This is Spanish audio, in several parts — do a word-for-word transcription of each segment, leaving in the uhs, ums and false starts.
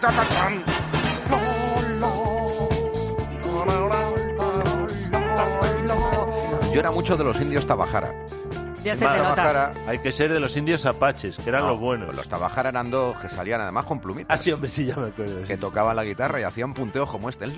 Tatachán. Yo era mucho de los indios Tabajara. Ya se te nota. Hay que ser de los indios apaches, que eran No, los buenos. Los Tabajara eran dos que salían además con plumitas. Ah, sí, hombre, sí, ya me acuerdo. Que Sí. tocaban la guitarra y hacían punteos como este.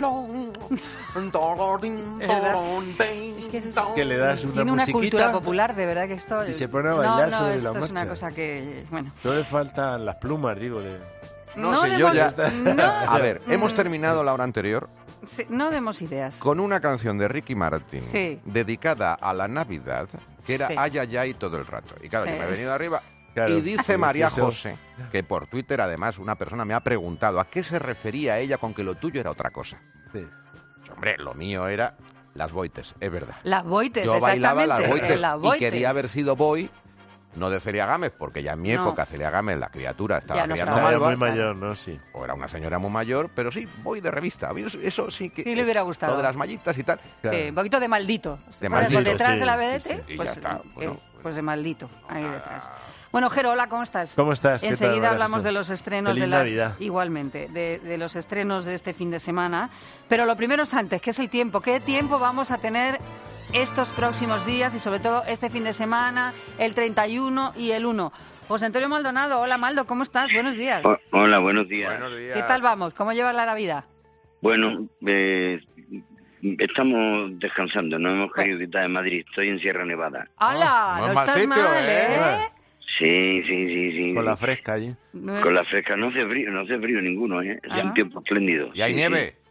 Que le das una Tiene una musiquita cultura popular, de verdad que esto... y se pone a bailar no, no, sobre esto la es una marcha. cosa que... Bueno. Solo le faltan las plumas, digo. De... No, No sé, yo demos- ya... no. A ver, hemos terminado la hora anterior Sí, no demos ideas. con una canción de Ricky Martin Sí. dedicada a la Navidad, que era Sí. ay, ay, ay todo el rato. Y claro, Sí. yo me he venido arriba Claro, y dice sí, María eso. José, que por Twitter además una persona me ha preguntado a qué se refería ella con que lo tuyo era otra cosa. Sí. Pues, hombre, lo mío era las boites, es verdad. Las boites, Yo bailaba exactamente. las boites Las y boites. quería haber sido boy, no de Celia Gámez, porque ya en mi No. época Celia Gámez, la criatura, estaba Ya no criando estaba. Era malva, muy mayor, ¿no? Sí. o era una señora muy mayor, pero sí, voy de revista. A mí Eso, eso sí que... Sí le hubiera gustado. Lo de las mallitas y tal. Claro. Sí, un poquito de maldito. De Por- maldito, Por detrás sí, de la sí, vedette, sí. Y pues, ya está, eh, bueno. pues de maldito, ahí detrás. Bueno, Jero, hola, ¿cómo estás? ¿Cómo estás? ¿Qué tal, Enseguida María hablamos José? de los estrenos Feliz de las... Navidad. Igualmente, de, de los estrenos de este fin de semana. Pero lo primero es antes, ¿qué es el tiempo? ¿Qué tiempo vamos a tener estos próximos días y sobre todo este fin de semana, el treinta y uno y el uno? José Antonio Maldonado, hola Maldo, ¿cómo estás? Buenos días. O- Hola, buenos días. Buenos días. ¿Qué tal vamos? ¿Cómo llevas la Navidad? Bueno, eh, estamos descansando, no hemos querido quitar de Madrid, estoy en Sierra Nevada. ¡Hala! no No, es mal estás sitio, mal, ¿eh? ¿eh? Sí, sí, sí, sí. Con la sí. fresca allí. No es- Con la fresca, no hace frío, no hace frío ninguno, ¿eh? Es Ah. un tiempo espléndido. ¿Y hay Sí, nieve? sí.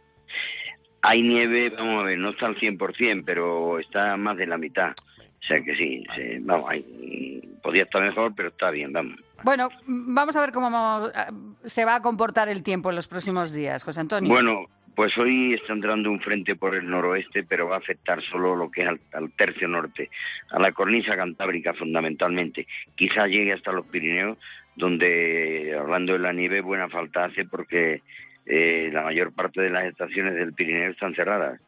Hay nieve, vamos a ver, no está al cien por ciento, pero está más de la mitad. O sea que sí, sí, vamos, hay, podría estar mejor, pero está bien, vamos. Bueno, vamos a ver cómo vamos- se va a comportar el tiempo en los próximos días, José Antonio. Bueno, pues hoy está entrando un frente por el noroeste, pero va a afectar solo lo que es al, al tercio norte, a la cornisa cantábrica fundamentalmente. Quizá llegue hasta los Pirineos, donde, hablando de la nieve, buena falta hace porque eh, la mayor parte de las estaciones del Pirineo están cerradas.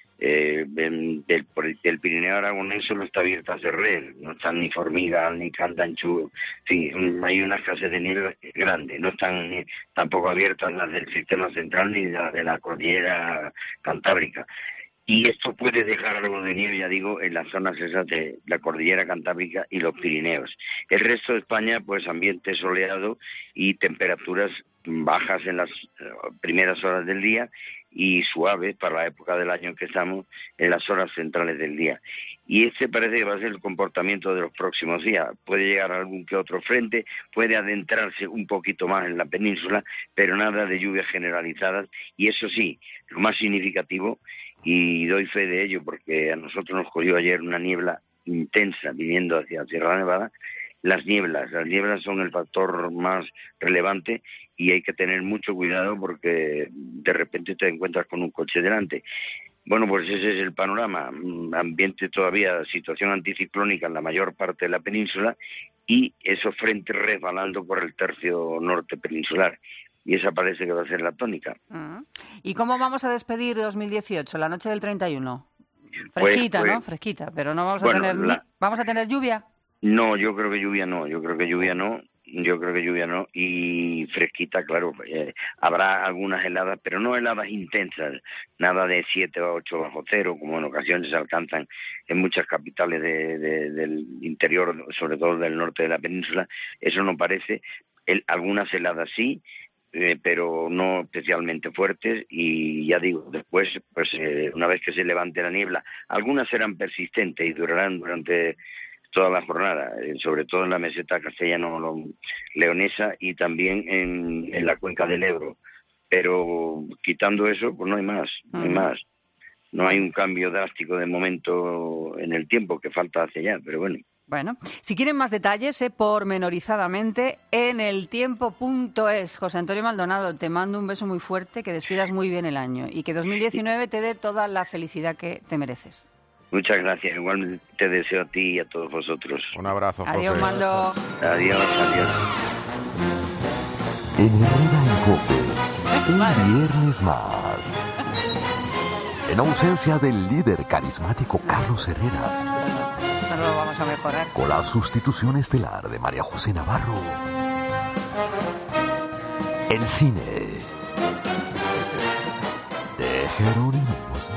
Eh, en- del, por el- del Pirineo aragonés solo está abierta Cerrer, no están ni Formigal ni Candanchú, sí, mm, hay una escasez de nieve grande, no están ni- tampoco abiertas las del sistema central ni las de la cordillera cantábrica. Y esto puede dejar algo de nieve, ya digo, en las zonas esas de la cordillera cantábrica y los Pirineos. El resto de España, pues ambiente soleado y temperaturas bajas en las eh, primeras horas del día y suaves para la época del año en que estamos en las horas centrales del día. Y este parece que va a ser el comportamiento de los próximos días. Puede llegar algún que otro frente, puede adentrarse un poquito más en la península, pero nada de lluvias generalizadas. Y eso sí, lo más significativo, y doy fe de ello porque a nosotros nos cogió ayer una niebla intensa viniendo hacia Sierra Nevada, las nieblas. Las nieblas son el factor más relevante y hay que tener mucho cuidado porque de repente te encuentras con un coche delante. Bueno, pues ese es el panorama. Ambiente todavía, situación anticiclónica en la mayor parte de la península y esos frentes resbalando por el tercio norte peninsular. Y esa parece que va a ser la tónica. Ah. ¿Y cómo vamos a despedir dos mil dieciocho, la noche del treinta y uno? Pues- Fresquita, pues- ¿no? Fresquita, pero no vamos a Bueno, tener... ni- la- ¿Vamos a tener lluvia? No, yo creo que lluvia no, yo creo que lluvia no, yo creo que lluvia no, y fresquita, claro, eh, habrá algunas heladas, pero no heladas intensas, nada de siete o ocho bajo cero, como en ocasiones se alcanzan en muchas capitales de, de, del interior, sobre todo del norte de la península, eso no parece, el, algunas heladas sí, eh, pero no especialmente fuertes, y ya digo, después, pues eh, una vez que se levante la niebla, algunas serán persistentes y durarán durante toda la jornada, eh, sobre todo en la meseta castellano-leonesa y también en, en la cuenca del Ebro. Pero quitando eso, pues no hay más, no hay Mm. más. No hay un cambio drástico de momento en el tiempo que falta hacia allá, pero bueno. Bueno, si quieren más detalles, eh, pormenorizadamente en el tiempo punto es. José Antonio Maldonado, te mando un beso muy fuerte, que despidas muy bien el año y que dos mil diecinueve te dé toda la felicidad que te mereces. Muchas gracias. Igual te deseo a ti y a todos vosotros. Un abrazo, José. Adiós, Maldo. Adiós, adiós. En Herrera en Cope, un viernes más. En ausencia del líder carismático Carlos Herrera, No lo vamos a mejorar. con la sustitución estelar de María José Navarro, el cine Jerónimos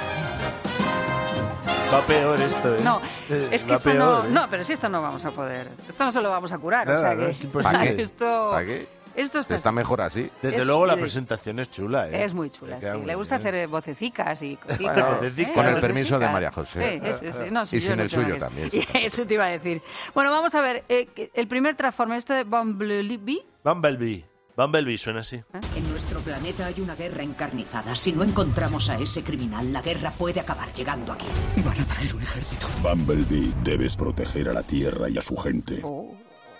Va peor esto, ¿eh? No, es que Va esto peor, no... ¿eh? No, pero si esto no vamos a poder... Esto no se lo vamos a curar, Nada, o sea no, que... es imposible. ¿Para qué? Esto... ¿Para qué? Esto está, Está mejor así. Desde es- luego la es- presentación es chula, ¿eh? Es muy chula, Le queda sí. muy Le gusta bien. hacer vocecicas y cositas. Bueno, vocecicas. con el vocecicas. permiso de María José. Sí, sí, sí. No, sí, Y yo sin no el tengo suyo que- también, Y eso también. eso te iba a decir. Bueno, vamos a ver. eh, que el primer Transformer, esto de Bumblebee... Bumblebee. Bumblebee suena así. En nuestro planeta hay una guerra encarnizada. Si no encontramos a ese criminal, la guerra puede acabar llegando aquí. Van a traer un ejército. Bumblebee, debes proteger a la Tierra y a su gente. Oh.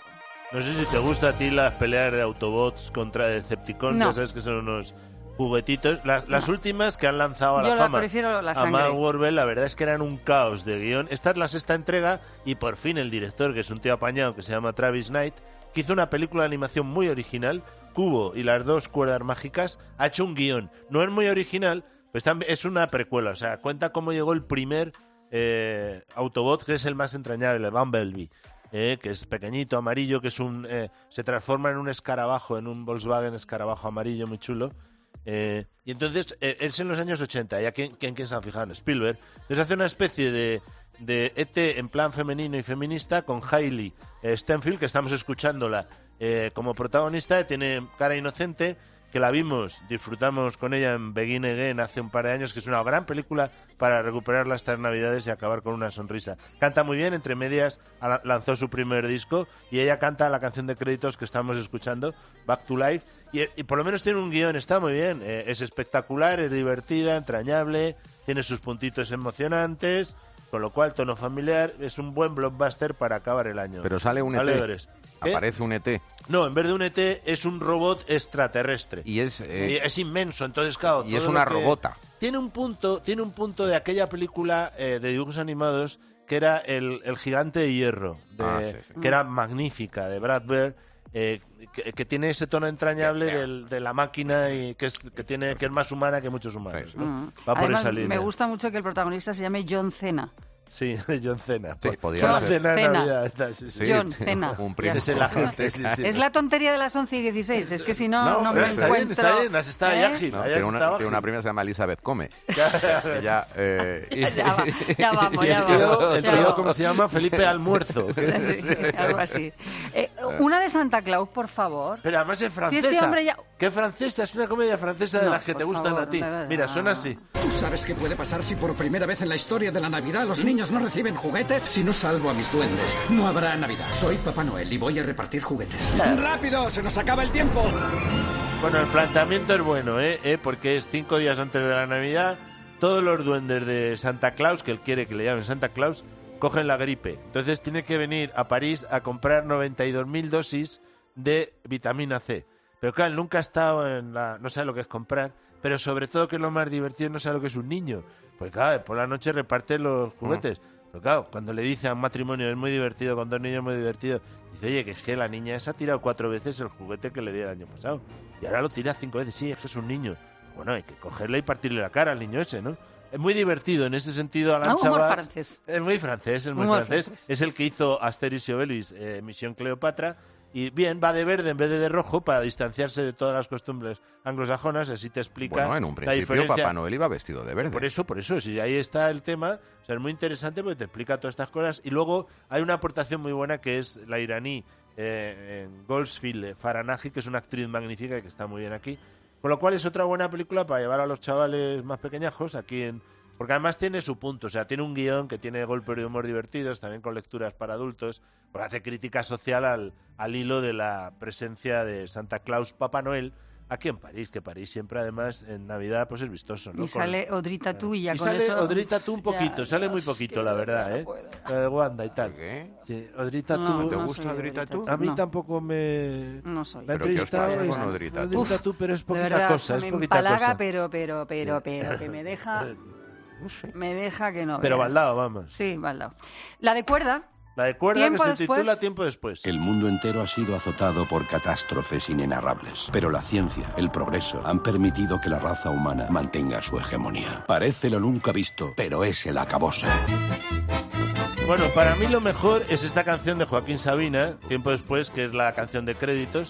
No sé si te gusta a ti las peleas de Autobots contra Decepticons, No. ya sabes que son unos juguetitos. Las, las últimas que han lanzado a la Yo la fama prefiero la a sangre. Mark Wahlberg, la verdad es que eran un caos de guión. Esta es la sexta entrega y por fin el director, que es un tío apañado que se llama Travis Knight, que hizo una película de animación muy original, Cubo y las dos cuerdas mágicas, ha hecho un guión. No es muy original, pues también es una precuela, o sea, cuenta cómo llegó el primer eh, Autobot, que es el más entrañable, Bumblebee. Eh, que es pequeñito, amarillo, que es un eh, se transforma en un escarabajo, en un Volkswagen escarabajo amarillo muy chulo. Eh, y entonces, eh, es en los años ochenta, ¿ya quién, quién, quién se ha fijado? En Spielberg. Entonces hace una especie de, de E T en plan femenino y feminista con Hailey eh, Steinfeld, que estamos escuchándola eh, como protagonista, tiene cara inocente, que la vimos, disfrutamos con ella en Begin Again hace un par de años, que es una gran película para recuperarla estas navidades y acabar con una sonrisa. Canta muy bien, entre medias a- lanzó su primer disco y ella canta la canción de créditos que estamos escuchando, Back to Life, y, y por lo menos tiene un guión, está muy bien, eh, es espectacular, es divertida, entrañable, tiene sus puntitos emocionantes, con lo cual tono familiar, es un buen blockbuster para acabar el año. Pero sale un Vale, E T. Ores. ¿Qué? Aparece un E T. No, en vez de un E T es un robot extraterrestre. Y es... eh, Y es inmenso, entonces claro. y es todo una lo que- robota. Tiene un punto, tiene un punto de aquella película eh, de dibujos animados que era el, el gigante de hierro, de- Ah, sí, sí. que era magnífica, de Brad Bird, eh, que, que tiene ese tono entrañable del- de la máquina y que es que tiene que es más humana que muchos humanos. ¿no? Mm. Va por Además, esa línea. me gusta mucho que el protagonista se llame John Cena. Sí, de John Cena. Sí, Por- podría John ser. Cena de Cena. Navidad. Está, sí, sí. Sí, John Cena. un Ya príncipe. Ese es el agente, sí, sí. Es la tontería de las once y dieciséis. Es que si no, no, No, me está encuentro... bien, está bien, has estado ahí ¿Eh? ágil. No, Ahí tiene, has una, estado tiene una ágil. prima que se llama Elizabeth Come. Ella, eh, y- Ya, va- ya vamos, Y ya el tío, vamos. el ya tío, vamos. ¿cómo se llama? Felipe Almuerzo. Sí, algo así. Eh, una de Santa Claus, por favor. Pero además es Si francesa. este hombre ya... ¿Qué francesa? Es una comedia francesa de No, las que por te gustan favor, a ti. de verdad. Mira, suena así. ¿Tú sabes qué puede pasar si por primera vez en la historia de la Navidad los niños no reciben juguetes? Si no salvo a mis duendes, no habrá Navidad. Soy Papá Noel y voy a repartir juguetes. ¡Rápido! ¡Se nos acaba el tiempo! Bueno, el planteamiento es bueno, ¿eh? ¿eh? Porque es cinco días antes de la Navidad. Todos los duendes de Santa Claus, que él quiere que le llamen Santa Claus, cogen la gripe. Entonces tiene que venir a París a comprar noventa y dos mil dosis de vitamina C. Pero claro, él nunca ha estado en la... No sabe lo que es comprar, pero sobre todo, que es lo más divertido, no sabe lo que es un niño. Pues claro, por la noche reparte los juguetes. Pero claro, cuando le dice a un matrimonio, es muy divertido, con dos niños es muy divertido, dice, oye, que es que la niña esa ha tirado cuatro veces el juguete que le di el año pasado. Y ahora lo tira cinco veces. Sí, es que es un niño. Bueno, hay que cogerle y partirle la cara al niño ese, ¿no? Es muy divertido en ese sentido. Alan Ah, humor Chabat- francés. Es muy francés, es muy Humor francés. francés. Es el que hizo Asterix y Obelix, eh, Misión Cleopatra. Y bien, va de verde en vez de de rojo para distanciarse de todas las costumbres anglosajonas. Así te explica bueno, en un la principio diferencia. Papá Noel iba vestido de verde. Por eso, por eso, si ahí está el tema, o sea, es muy interesante porque te explica todas estas cosas. Y luego hay una aportación muy buena que es la iraní eh, en Goldsfield Faranahi, que es una actriz magnífica y que está muy bien aquí. Con lo cual es otra buena película para llevar a los chavales más pequeñajos aquí en... Porque además tiene su punto, o sea, tiene un guión que tiene golpes de humor divertidos, también con lecturas para adultos, porque hace crítica social al, al hilo de la presencia de Santa Claus Papá Noel aquí en París, que París siempre además en Navidad pues es vistoso, ¿no? Y Con- sale Audrey Tautou y ya y con sale eso... Audrey Tautou un poquito, Ya, sale Dios, muy poquito, que la de verdad, no ¿eh? puedo. La de Wanda y tal. ¿Qué? Sí, Audrey No, Tautou... ¿Te no gusta soy Audrey Tautou? A mí no. tampoco me... No soy. La he ¿Pero qué os entrevistado pasa es con Audrey Tautou? Audrey Tautou, pero es De poquita verdad, cosa, es me poquita empalaga, cosa. pero, pero, pero, pero, que me deja... Me deja que no Pero veas. baldao, vamos. Sí, baldao. La de cuerda, La de cuerda que Tiempo se después. titula Tiempo después. El mundo entero ha sido azotado por catástrofes inenarrables, pero la ciencia, el progreso, han permitido que la raza humana mantenga su hegemonía. Parece lo nunca visto, pero es el acabose. Bueno, para mí lo mejor es esta canción de Joaquín Sabina, Tiempo después, que es la canción de créditos,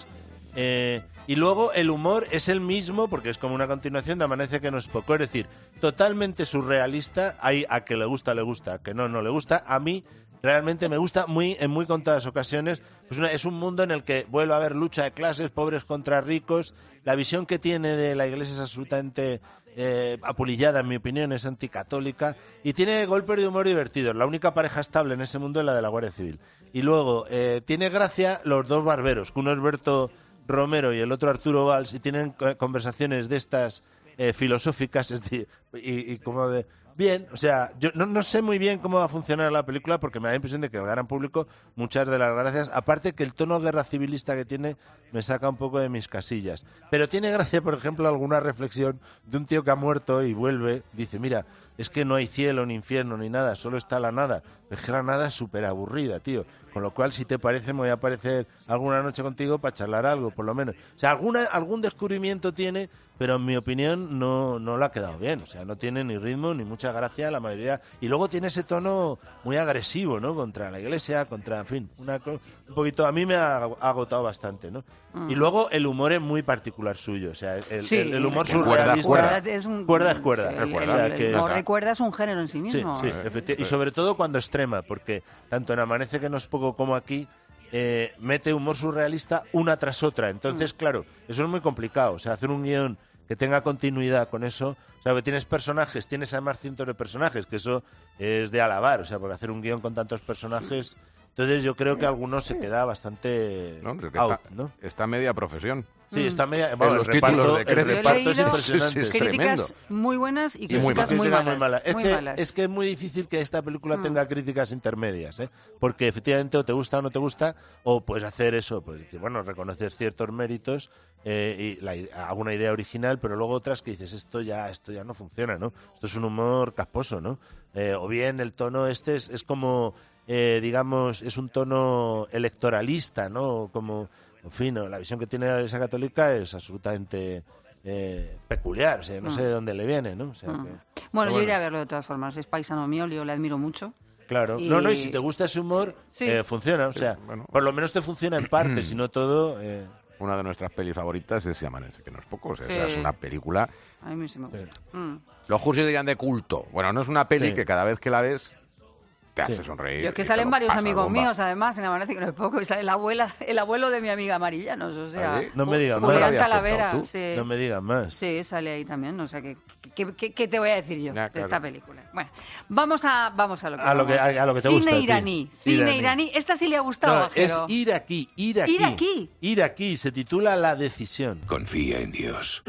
Eh, y luego el humor es el mismo, porque es como una continuación de Amanece que no es poco. Es decir, totalmente surrealista. Hay a que le gusta, le gusta, a que no, no le gusta. A mí realmente me gusta muy en muy contadas ocasiones. Pues una, es un mundo en el que vuelve a haber lucha de clases, pobres contra ricos. La visión que tiene de la Iglesia es absolutamente eh, apulillada, en mi opinión, es anticatólica. Y tiene golpes de humor divertidos. La única pareja estable en ese mundo es la de la Guardia Civil. Y luego, eh, tiene gracia los dos barberos, que uno es Berto Romero y el otro Arturo Valls, y tienen conversaciones de estas eh, filosóficas es decir, y, y como de... Bien, o sea, yo no, no sé muy bien cómo va a funcionar la película porque me da la impresión de que el gran público, muchas de las gracias, aparte que el tono guerra civilista que tiene me saca un poco de mis casillas. Pero tiene gracia, por ejemplo, alguna reflexión de un tío que ha muerto y vuelve, dice, mira, es que no hay cielo ni infierno ni nada, solo está la nada. Es que la nada es súper aburrida, tío. Con lo cual, si te parece, me voy a aparecer alguna noche contigo para charlar algo, por lo menos. O sea, alguna, algún descubrimiento tiene, pero en mi opinión no, no le ha quedado bien. O sea, no tiene ni ritmo ni mucha gracia la mayoría. Y luego tiene ese tono muy agresivo, ¿no? Contra la Iglesia, contra, en fin, una, un poquito... A mí me ha agotado bastante, ¿no? Mm. Y luego el humor es muy particular suyo. O sea, el, sí, el, el humor el surrealista... Cuerda, es un, cuerda es cuerda. Sí, el, el, o sea, el, que, el humor de cuerda es un género en sí mismo. Sí, sí, efectivamente. Y sobre todo cuando extrema, porque tanto en Amanece que no es poco como aquí... Eh, mete humor surrealista una tras otra. Entonces, claro, eso es muy complicado. O sea, hacer un guión que tenga continuidad con eso. O sea, que tienes personajes, tienes además cientos de personajes, que eso es de alabar. O sea, porque hacer un guión con tantos personajes... Entonces yo creo que algunos se queda bastante no, es que out, está, ¿no? Está media profesión. Sí, está media... Bueno, los el reparto, títulos de el crédito. reparto es Yo he leído impresionante. Sí, sí, críticas tremendo. muy buenas y Y muy críticas muy, Críticas malas. muy malas. Es, muy que, malas. es que es muy difícil que esta película Mm. tenga críticas intermedias, ¿eh? Porque efectivamente o te gusta o no te gusta, o puedes hacer eso, pues decir, bueno, reconocer ciertos méritos eh, y la, alguna idea original, pero luego otras que dices, esto ya esto ya no funciona, ¿no? Esto es un humor casposo, ¿no? Eh, o bien el tono este es, es como, eh, digamos, es un tono electoralista, ¿no? Como, en fin, ¿no? La visión que tiene la Iglesia Católica es absolutamente... Eh, peculiar, o sea, no sé de dónde le viene, ¿no? O sea, Mm. que, Bueno, bueno. yo iré a verlo de todas formas. Es paisano mío, yo le admiro mucho. Claro, Y- no, no, y si te gusta ese humor, Sí. eh, funciona, o sea, bueno. por lo menos te funciona en parte, si no todo... Eh, Una de nuestras pelis favoritas es Si Amanece, que no es poco. O sea, Sí. esa es una película... A mí sí me gusta. Mm. Los cursos dirían de culto. Bueno, no es una peli Sí. que cada vez que la ves te Sí. hace sonreír. Yo es que y te salen lo varios pasas amigos bomba. míos, además, en Amanece que no es poco, y sale la abuela, el abuelo de mi amiga Marillanos, o sea... ¿Ah, sí? No me digas más. Julián ¿No lo habías Talavera, contado tú? sí. no me digas más. Sí, sale ahí también, o sea, que, que- que- ¿qué te voy a decir yo Ya, de claro. esta película? Bueno, vamos a, vamos a lo que A lo que- vamos. a- a lo que te Cine gusta a ti. iraní, cine Iraní. iraní. Esta sí le ha gustado, No, Ajero. es ir aquí, ir aquí. Ir aquí. Ir aquí, se titula La Decisión. Confía en Dios.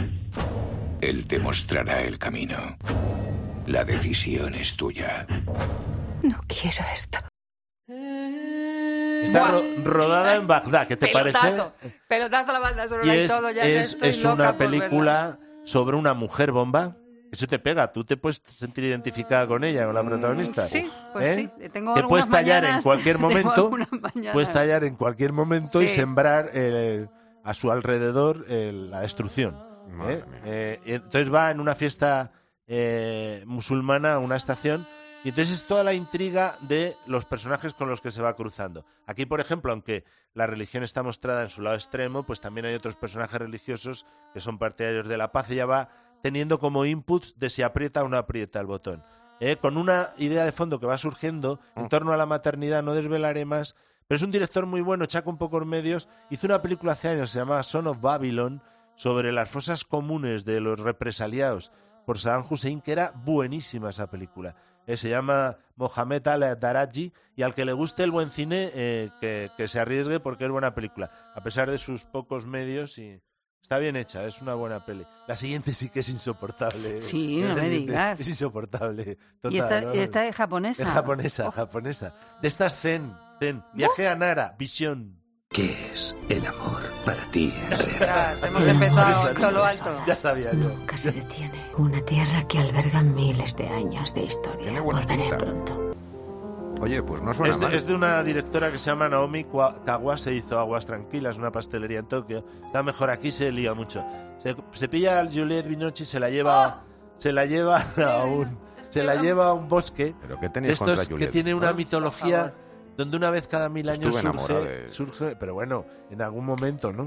Él te mostrará el camino. La decisión es tuya. No quiero esto. Está Buah. ro- rodada en Bagdad, ¿qué te Pelotazo, parece? pelotazo a la banda sonora Y y, es, todo, ya es, estoy es loca una por verla. película sobre una mujer bomba. Eso te pega, tú te puedes sentir identificada con ella, con la protagonista. Sí, pues ¿Eh? sí. Tengo Te algunas puedes tallar en mañanas- cualquier tengo momento, algunas mañanas. puedes tallar en cualquier momento y Sí. sembrar eh, a su alrededor eh, la destrucción. Madre ¿eh? mía. Eh, y entonces va en una fiesta eh, musulmana a una estación y entonces es toda la intriga de los personajes con los que se va cruzando. Aquí, por ejemplo, aunque la religión está mostrada en su lado extremo, pues también hay otros personajes religiosos que son partidarios de la paz y ya va teniendo como inputs de si aprieta o no aprieta el botón. ¿eh? Con una idea de fondo que va surgiendo en torno a la maternidad, no desvelaré más, pero es un director muy bueno, chaco un pocos medios. Hizo una película hace años, se llamaba Son of Babylon, sobre las fosas comunes de los represaliados por Saddam Hussein, que era buenísima esa película. Eh, se llama Mohamed al-Daraji, y al que le guste el buen cine, eh, que, que se arriesgue porque es buena película, a pesar de sus pocos medios. Y está bien hecha, es una buena peli. La siguiente sí que es insoportable. Sí, La no me siguiente digas. Es insoportable. Total, Y esta, ¿no? esta es japonesa. Es japonesa, Oh. japonesa. De estas Zen, Zen. Viaje a Nara, Visión. ¿Qué es el amor para ti, en realidad? Ostras, hemos empezado todo lo alto. Ya sabía yo. Nunca se detiene. Una tierra que alberga miles de años de Tiene historia. buena Volveré pinta. pronto. Oye, pues no suena Es mal. de, es de una directora que se llama Naomi Kwa- Kawase, hizo Aguas Tranquilas, una pastelería en Tokio. Está mejor aquí, se lía mucho. Se, se pilla a Juliette Binoche y se la lleva, se la lleva a un, se la lleva a un bosque. ¿Pero qué De tenías estos contra que Juliette? tiene una ¿Ah? mitología donde una vez cada mil años Estuve enamorado surge, de- surge, pero bueno, en algún momento, ¿no?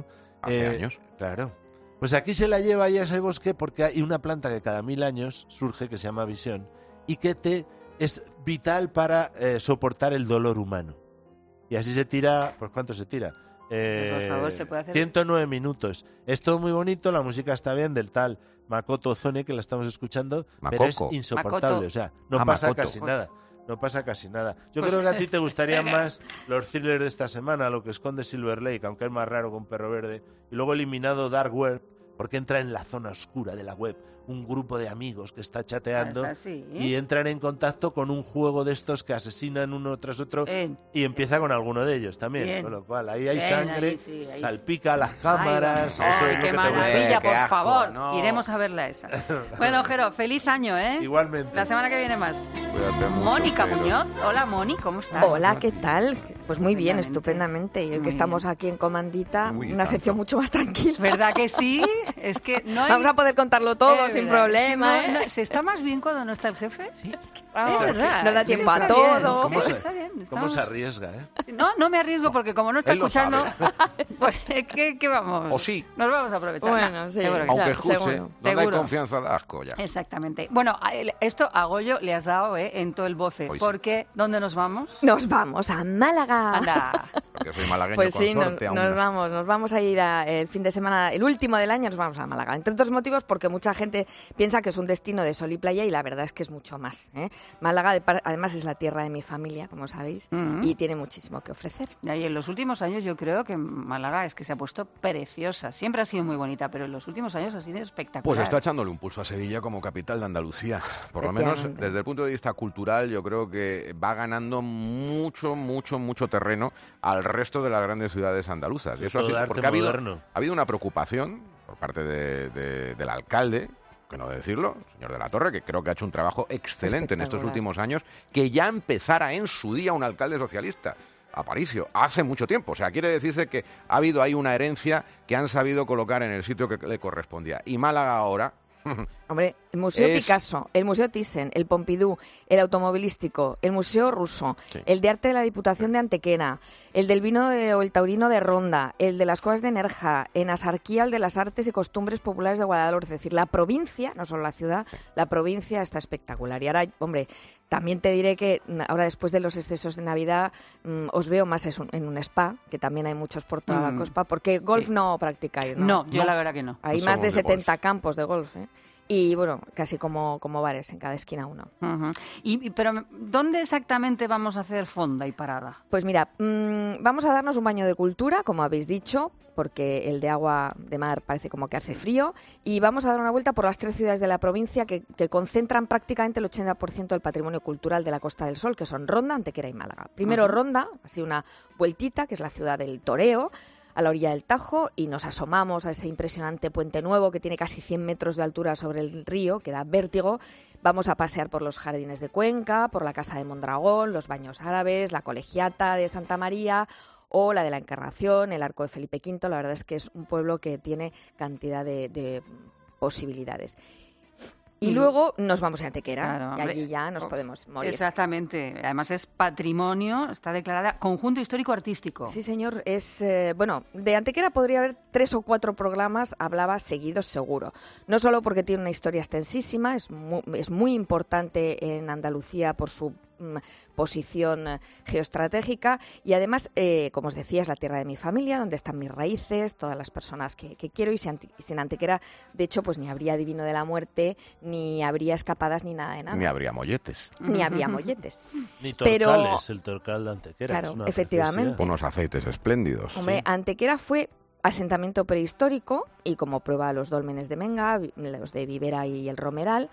Hace Eh, años. Claro. Pues aquí se la lleva ya ese bosque porque hay una planta que cada mil años surge que se llama visión y que te es vital para eh, soportar el dolor humano. Y así se tira, ¿por cuánto se tira? Eh, Por favor, se puede hacer. ciento nueve minutos. Es todo muy bonito, la música está bien, del tal Makoto Ozone, que la estamos escuchando, pero es Makoko. insoportable. Makoto. O sea, no Ah, pasa Makoto. casi nada. No pasa casi nada. Yo Pues- creo que a ti te gustarían más los thrillers de esta semana, lo que esconde Silver Lake, aunque es más raro con Perro Verde. Y luego eliminado Dark Web, porque entra en la zona oscura de la web un grupo de amigos que está chateando Ah, es así. y entran en contacto con un juego de estos que asesinan uno tras otro Bien. y empieza con alguno de ellos también. Bien. Con lo cual, ahí hay Bien, sangre, ahí sí, ahí sí. salpica las cámaras. Ay, eso ay, es lo qué que te gusta. maravilla, Qué por asco, favor. no. Iremos a verla esa. Bueno, Jero, feliz año, ¿eh? Igualmente. La semana que viene más. Cuídate mucho, Mónica Jero. Muñoz. Hola, Moni, ¿cómo estás? Hola, ¿qué tal? Pues muy bien, Estupendamente. estupendamente. Y hoy Muy que estamos bien. aquí en Comandita, Uy, una tanto. sección mucho más tranquila. ¿Verdad que sí? Es que no hay... Vamos a poder contarlo todo Eh, sin ¿verdad? problema, No, ¿eh? no, ¿se está más bien cuando no está el jefe? Vamos, Es verdad. nos da Sí, tiempo a está bien. todo. ¿Cómo se, Está bien, cómo estamos- se arriesga, eh? No, no me arriesgo porque como no está Él lo escuchando, sabe. pues ¿qué, qué vamos? O sí. Nos vamos a aprovechar. Bueno, No, sí. seguro que Aunque Ya, escuche, seguro. donde hay Seguro. confianza da asco ya. Exactamente. Bueno, a el- esto a Goyo le has dado ¿eh? en todo el bofe. Hoy sí. Porque, ¿dónde nos vamos? Nos vamos a Málaga. Anda. Porque soy malagueño Pues sí, nos, consorte aún. nos vamos, nos vamos a ir a- el fin de semana, el último del año nos vamos a Málaga. Entre otros motivos porque mucha gente piensa que es un destino de sol y playa y la verdad es que es mucho más, ¿eh? Málaga de par- además es la tierra de mi familia, como sabéis, Mm. y tiene muchísimo que ofrecer. Y ahí en los últimos años yo creo que Málaga es que se ha puesto preciosa. Siempre ha sido muy bonita, pero en los últimos años ha sido espectacular. Pues está echándole un pulso a Sevilla como capital de Andalucía. Por lo menos Efectivamente. desde el punto de vista cultural yo creo que va ganando mucho, mucho, mucho terreno al resto de las grandes ciudades andaluzas. Y eso ha Todo sido arte porque ha habido, moderno. ha habido una preocupación por parte de- de- del alcalde, que no decirlo, señor de la Torre, que creo que ha hecho un trabajo excelente en estos Espectacular. últimos años, que ya empezara en su día un alcalde socialista. Aparicio, hace mucho tiempo. O sea, quiere decirse que ha habido ahí una herencia que han sabido colocar en el sitio que le correspondía. Y Málaga ahora... Hombre, el Museo Es- Picasso, el Museo Thyssen, el Pompidou, el Automovilístico, el Museo Ruso, Sí. el de Arte de la Diputación de Antequera, el del vino de- o el taurino de Ronda, el de las Cuevas de Nerja, en Asarquía, el de las Artes y Costumbres Populares de Guadalhorce. Es decir, la provincia, no solo la ciudad, la provincia está espectacular. Y ahora, hombre, también te diré que mm, ahora después de los excesos de Navidad mm, os veo más es un- en un spa, que también hay muchos por toda Mm, la costa, porque golf sí. no practicáis, ¿no? No, yo No. la verdad que no. Hay No más de somos de golf. setenta campos de golf, ¿eh? Y bueno, casi como, como bares, en cada esquina uno. Ujú. y, y- pero, ¿dónde exactamente vamos a hacer fonda y parada? Pues mira, mm, vamos a darnos un baño de cultura, como habéis dicho, porque el de agua de mar parece como que hace frío, y vamos a dar una vuelta por las tres ciudades de la provincia que, que concentran prácticamente el ochenta por ciento del patrimonio cultural de la Costa del Sol, que son Ronda, Antequera y Málaga. Primero Ujú. Ronda, así una vueltita, que es la ciudad del toreo, a la orilla del Tajo, y nos asomamos a ese impresionante puente nuevo que tiene casi cien metros de altura sobre el río, que da vértigo. Vamos a pasear por los jardines de Cuenca, por la Casa de Mondragón, los baños árabes, la Colegiata de Santa María o la de la Encarnación, el Arco de Felipe quinto. La verdad es que es un pueblo que tiene cantidad de, de posibilidades. Y Y- luego nos vamos a Antequera, Claro, y hombre. allí ya nos Oh, podemos morir. Exactamente. Además es patrimonio, está declarada conjunto histórico-artístico. Sí, señor. Es eh, bueno, de Antequera podría haber tres o cuatro programas, hablaba seguidos seguro. No solo porque tiene una historia extensísima, es muy, es muy importante en Andalucía por su mm, posición eh, geoestratégica y además, eh, como os decía, es la tierra de mi familia, donde están mis raíces, todas las personas que, que quiero y sin, Ante- sin Antequera, de hecho, pues ni habría Divino de la Muerte, ni habría escapadas, ni nada de nada. Ni habría molletes. Ni habría molletes. Ni Pero- Torcales, el Torcal de Antequera. Claro, es una efectivamente. preciosidad. Unos aceites espléndidos. Hombre, Antequera fue asentamiento prehistórico y como prueba los dólmenes de Menga, vi- los de Vivera y el Romeral,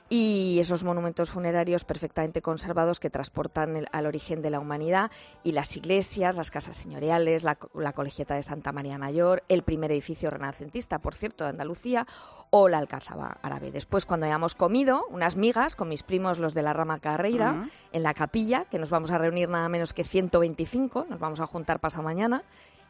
y esos monumentos funerarios perfectamente conservados que transportan el- al origen de la humanidad, y las iglesias, las casas señoriales, la, co- la colegiata de Santa María Mayor, el primer edificio renacentista, por cierto, de Andalucía, o la alcázaba árabe. Después, cuando hayamos comido unas migas con mis primos, los de la rama Carreira, Ujú. en la capilla, que nos vamos a reunir nada menos que ciento veinticinco, nos vamos a juntar pasado mañana,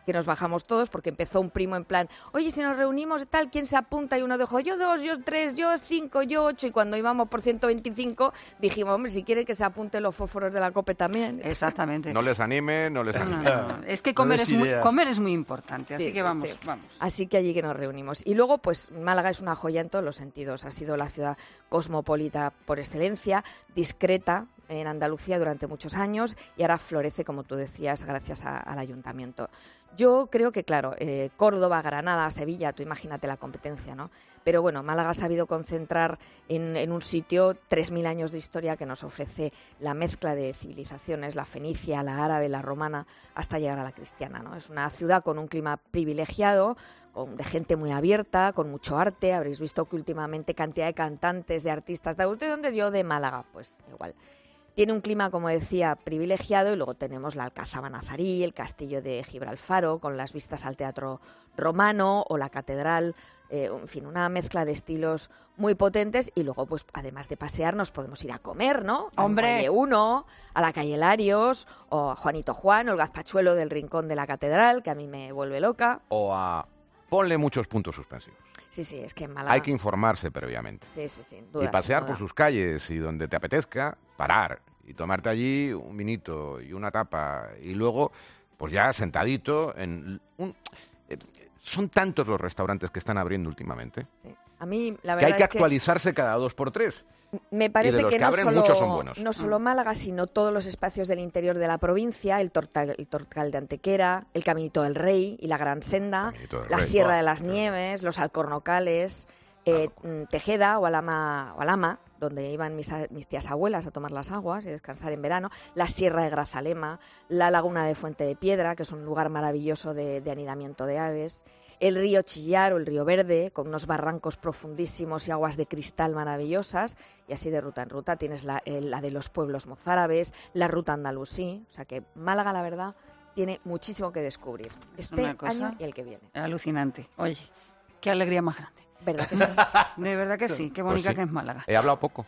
que nos bajamos todos, porque empezó un primo en plan, oye, si nos reunimos tal, ¿quién se apunta? Y uno dijo, yo dos, yo tres, yo cinco, yo ocho, y cuando íbamos por ciento veinticinco dijimos, hombre, si quieren que se apunten los fósforos de la COPE también. Exactamente. No les anime, no les anime. No, no, no. Es que comer, no es muy, comer es muy importante, así sí, que sí, vamos, sí. vamos. Así que allí que nos reunimos. Y luego, pues Málaga es una joya en todos los sentidos. Ha sido la ciudad cosmopolita por excelencia, discreta en Andalucía durante muchos años y ahora florece, como tú decías, gracias a, al ayuntamiento. Yo creo que, claro, eh, Córdoba, Granada, Sevilla, tú imagínate la competencia, ¿no? Pero bueno, Málaga ha sabido concentrar en, en un sitio tres mil años de historia que nos ofrece la mezcla de civilizaciones, la fenicia, la árabe, la romana, hasta llegar a la cristiana, ¿no? Es una ciudad con un clima privilegiado, con, de gente muy abierta, con mucho arte. Habréis visto que últimamente cantidad de cantantes, de artistas. ¿De usted dónde? Yo de Málaga, pues igual. Tiene un clima, como decía, privilegiado y luego tenemos la Alcazaba nazarí, el castillo de Gibralfaro con las vistas al teatro romano o la catedral, eh, en fin, una mezcla de estilos muy potentes y luego, pues además de pasear, nos podemos ir a comer, ¿no? ¡Hombre! A uno, a la calle Larios o a Juanito Juan o el gazpachuelo del rincón de la catedral, que a mí me vuelve loca. O a ponle muchos puntos suspensivos. Sí, sí, es que en Málaga... Hay que informarse previamente. Sí, sí, sin duda. Y pasear sin duda. por sus calles y donde te apetezca, parar y tomarte allí un vinito y una tapa y luego, pues ya sentadito en un... Eh, son tantos los restaurantes que están abriendo últimamente Sí. A mí, la verdad que hay que es que actualizarse cada dos por tres. me parece y de los que, que no, abren, solo, muchos son buenos. no solo Málaga, sino todos los espacios del interior de la provincia, el Torcal, el Torcal de Antequera, el Caminito del Rey y la Gran Senda, la Rey. Sierra Oh, de las claro. Nieves, los Alcornocales, eh, Tejeda o Alama, o Alama, donde iban mis, a- mis tías abuelas a tomar las aguas y descansar en verano, la Sierra de Grazalema, la Laguna de Fuente de Piedra, que es un lugar maravilloso de, de anidamiento de aves, el río Chillar o el río Verde, con unos barrancos profundísimos y aguas de cristal maravillosas, y así de ruta en ruta tienes la, eh, la de los pueblos mozárabes, la ruta andalusí, o sea que Málaga, la verdad, tiene muchísimo que descubrir este una cosa año y el que viene. Alucinante. Oye, qué alegría más grande. ¿Verdad que sí? De verdad que sí, qué bonita Pues sí. que es Málaga. He hablado poco.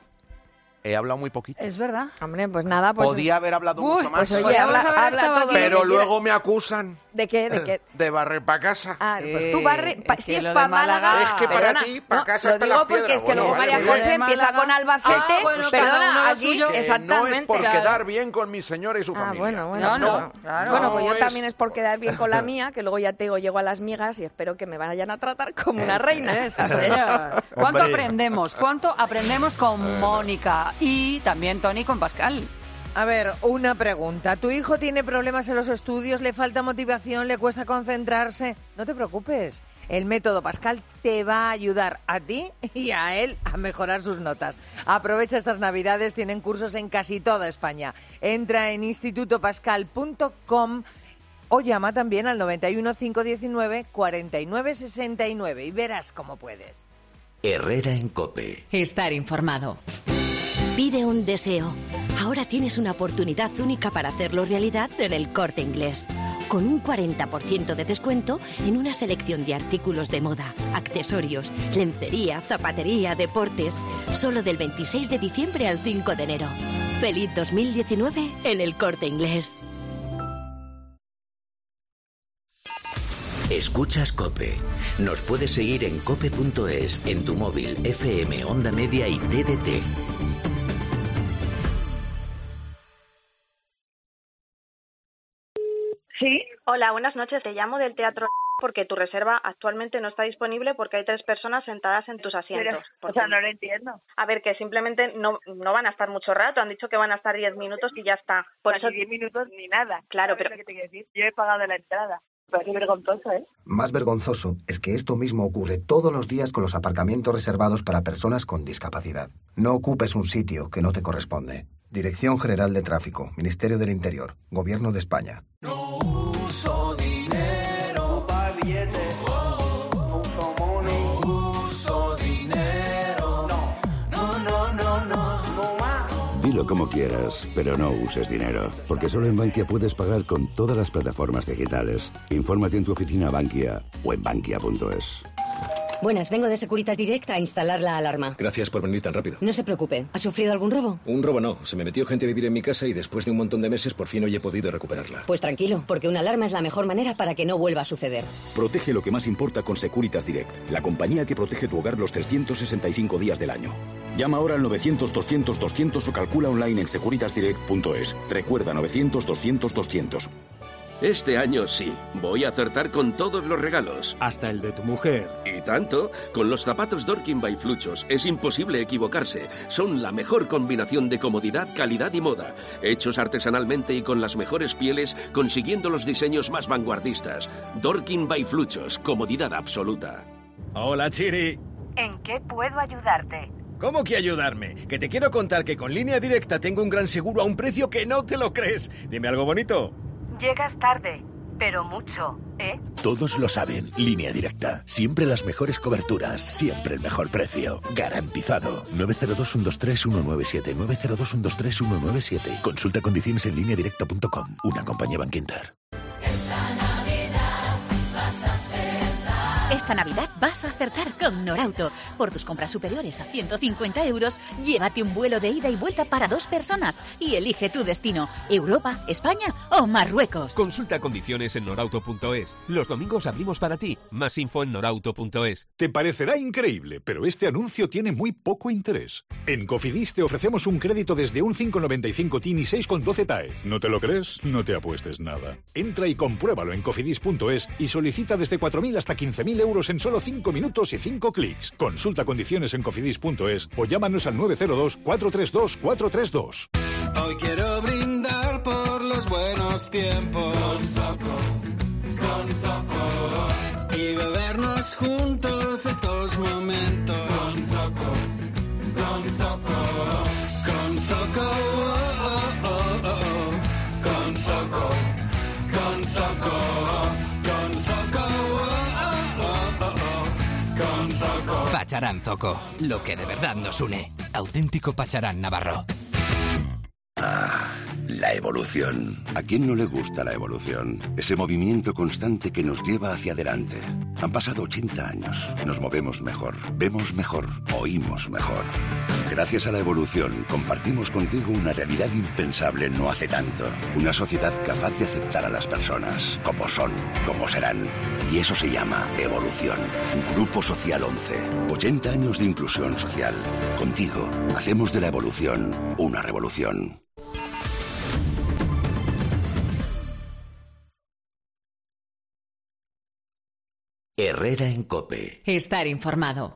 He hablado muy poquito. Es verdad. Hombre, pues nada, pues... Podía haber hablado Uy, mucho más. Pues oye, Podríamos habla, haber habla estado todo aquí. lo que Pero quieras. luego me acusan ¿De qué? ¿De qué? de barrer para casa. Ah, pues Sí, tú barre... pa- es si que es lo de para Málaga- Málaga... Es que para perdona, ti, para no, casa lo está digo la porque piedra. es que Bueno, luego vale, María vale. José empieza Málaga. con Albacete, Ah, bueno, cada uno perdona, lo aquí... suyo. Que no es Exactamente. por Claro. quedar bien con mi señora y su Ah, familia. bueno, bueno. No, no, no. claro. Bueno, pues yo No es- también es por quedar bien con la mía, que luego ya te digo, llego a las migas y espero que me vayan a tratar como una reina. Eso, señor. ¿Cuánto Hombre. aprendemos? ¿Cuánto aprendemos con Mónica? Y también Tony con Pascal. A ver, una pregunta. ¿Tu hijo tiene problemas en los estudios, le falta motivación, le cuesta concentrarse? No te preocupes. El método Pascal te va a ayudar a ti y a él a mejorar sus notas. Aprovecha estas Navidades, tienen cursos en casi toda España. Entra en instituto pascal punto com o llama también al noventa y uno, cinco diecinueve, cuarenta y nueve sesenta y nueve y verás cómo puedes. Herrera en COPE. Estar informado. Pide un deseo. Ahora tienes una oportunidad única para hacerlo realidad en el Corte Inglés. Con un cuarenta por ciento de descuento en una selección de artículos de moda, accesorios, lencería, zapatería, deportes. Solo del veintiséis de diciembre al cinco de enero. Feliz dos mil diecinueve en el Corte Inglés. Escuchas COPE. Nos puedes seguir en cope punto es, en tu móvil, F M, Onda Media y T D T. Sí. Hola, buenas noches. Te llamo del Teatro porque tu reserva actualmente no está disponible porque hay tres personas sentadas en tus asientos. Pero, o sea, no lo entiendo. A ver, que simplemente no no van a estar mucho rato. Han dicho que van a estar diez minutos y ya está. Por O sea, eso ni diez minutos ni nada. Claro, ¿Sabes pero- lo que te quiero decir? Yo he pagado la entrada. Me parece vergonzoso, ¿eh? Más vergonzoso es que esto mismo ocurre todos los días con los aparcamientos reservados para personas con discapacidad. No ocupes un sitio que no te corresponde. Dirección General de Tráfico, Ministerio del Interior, Gobierno de España. No uso dinero pa' billetes. No uso money. No uso dinero. No, no, no, no, no más. Dilo como quieras, pero no uses dinero, porque solo en Bankia puedes pagar con todas las plataformas digitales. Infórmate en tu oficina Bankia o en bankia punto es. Buenas, vengo de Securitas Direct a instalar la alarma. Gracias por venir tan rápido. No se preocupe. ¿Ha sufrido algún robo? Un robo no. Se me metió gente a vivir en mi casa y después de un montón de meses por fin hoy he podido recuperarla. Pues tranquilo, porque una alarma es la mejor manera para que no vuelva a suceder. Protege lo que más importa con Securitas Direct, la compañía que protege tu hogar los trescientos sesenta y cinco días del año. Llama ahora al novecientos doscientos doscientos o calcula online en securitas direct punto es. Recuerda novecientos doscientos doscientos. Este año sí, voy a acertar con todos los regalos. Hasta el de tu mujer. Y tanto, con los zapatos Dorking by Fluchos es imposible equivocarse. Son la mejor combinación de comodidad, calidad y moda. Hechos artesanalmente y con las mejores pieles, consiguiendo los diseños más vanguardistas. Dorking by Fluchos, comodidad absoluta. Hola, Chiri. ¿En qué puedo ayudarte? ¿Cómo que ayudarme? Que te quiero contar que con Línea Directa tengo un gran seguro a un precio que no te lo crees. Dime algo bonito. Llegas tarde, pero mucho, ¿eh? Todos lo saben. Línea Directa. Siempre las mejores coberturas. Siempre el mejor precio. Garantizado. nueve cero dos, uno dos tres, uno nueve siete. nueve cero dos, uno dos tres, uno nueve siete. Consulta condiciones en línea directa punto com. Una compañía Bankinter. Esta Navidad vas a acertar con Norauto. Por tus compras superiores a ciento cincuenta euros, llévate un vuelo de ida y vuelta para dos personas y elige tu destino, Europa, España o Marruecos. Consulta condiciones en norauto punto es. Los domingos abrimos para ti. Más info en norauto punto es. Te parecerá increíble, pero este anuncio tiene muy poco interés. En Cofidis te ofrecemos un crédito desde un cinco coma noventa y cinco T I N y seis coma doce T A E. ¿No te lo crees? No te apuestes nada. Entra y compruébalo en cofidis punto es y solicita desde cuatro mil hasta quince mil euros en solo cinco minutos y cinco clics. Consulta condiciones en cofidis punto es o llámanos al nueve cero dos, cuatro tres dos, cuatro tres dos. Hoy quiero brindar por los buenos tiempos con Zoco, con Zoco, y bebernos juntos estos momentos con Zoco, con Zoco, con Zoco, oh, oh, oh, oh, oh. Con Zoco, con Zoco, con Zoco, oh, oh, oh, oh. Con Zoco. Pacharán Zoco, lo que de verdad nos une. Auténtico Pacharán Navarro. Ah, la evolución. ¿A quién no le gusta la evolución? Ese movimiento constante que nos lleva hacia adelante. Han pasado ochenta años. Nos movemos mejor, vemos mejor, oímos mejor. Gracias a la evolución, compartimos contigo una realidad impensable no hace tanto. Una sociedad capaz de aceptar a las personas, como son, como serán. Y eso se llama evolución. Grupo Social once. ochenta años de inclusión social. Contigo, hacemos de la evolución una revolución. Herrera en COPE. Estar informado.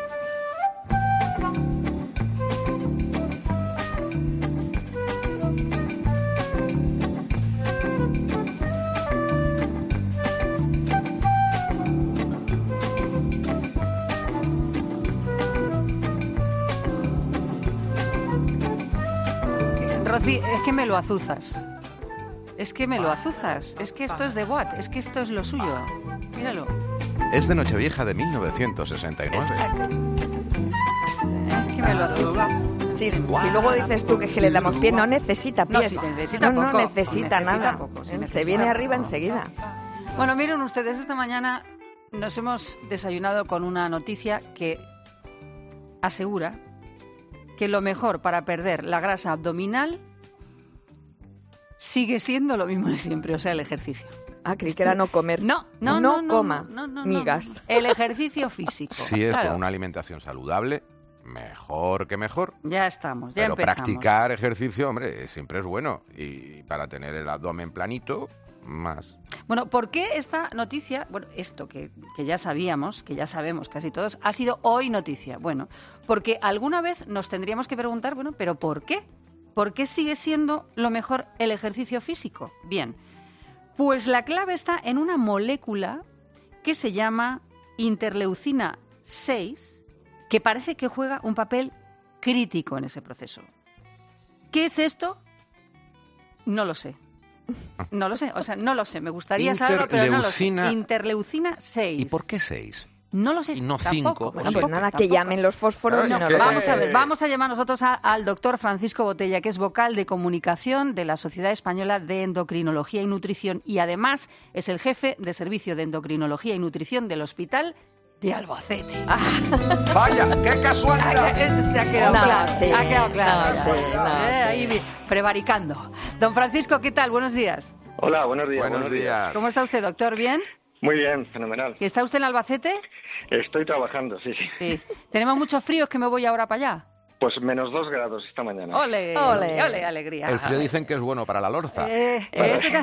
Rocío, es que me lo azuzas. Es que me lo azuzas. Es que esto es de Watt. Es que esto es lo suyo. Míralo. Es de Nochevieja de mil novecientos sesenta y nueve. Es que me lo azuzas. Si, si luego dices tú que, es que le damos pie, no necesita pies. No, si necesita no, poco, no necesita necesita nada. poco, si Se necesita viene poco. arriba enseguida. Bueno, miren ustedes, esta mañana nos hemos desayunado con una noticia que asegura que lo mejor para perder la grasa abdominal sigue siendo lo mismo de siempre, o sea, el ejercicio. Ah, creí que era no comer. No, no, no, no, no coma no, no, no, migas. no. El ejercicio físico. Si es claro. con una alimentación saludable, mejor que mejor. Ya estamos, ya Pero empezamos. practicar ejercicio, hombre, siempre es bueno. Y para tener el abdomen planito, más. Bueno, ¿por qué esta noticia, bueno, esto que, que ya sabíamos, que ya sabemos casi todos, ha sido hoy noticia? Bueno, porque alguna vez nos tendríamos que preguntar, bueno, ¿pero por qué? ¿Por qué sigue siendo lo mejor el ejercicio físico? Bien, pues la clave está en una molécula que se llama interleucina seis, que parece que juega un papel crítico en ese proceso. ¿Qué es esto? No lo sé. No lo sé, o sea, no lo sé. Me gustaría saberlo, pero no lo sé. Interleucina seis. ¿Y por qué seis? No lo sé. Y no tampoco. cinco. Bueno, pues nada, que llamen los fósforos. No, y nos no, lo vamos dan. a ver, vamos a llamar nosotros a- al doctor Francisco Botella, que es vocal de comunicación de la Sociedad Española de Endocrinología y Nutrición y además es el jefe de servicio de endocrinología y nutrición del Hospital de Albacete. Vaya, qué casualidad. Se ha quedado No, claro. sí, ha quedado claro. no, sí, no, Eh, sí. Ahí vi- prevaricando. Don Francisco, ¿qué tal? Buenos días. Hola, buenos días. Buenos días. ¿Cómo está usted, doctor? ¿Bien? Muy bien, fenomenal. ¿Y está usted en Albacete? Estoy trabajando, sí, sí. Sí. Tenemos muchos fríos que me voy ahora para allá. Pues menos dos grados esta mañana. Ole, ole, ole, alegría. El frío dicen que es bueno para la lorza. Eh, Bueno. eso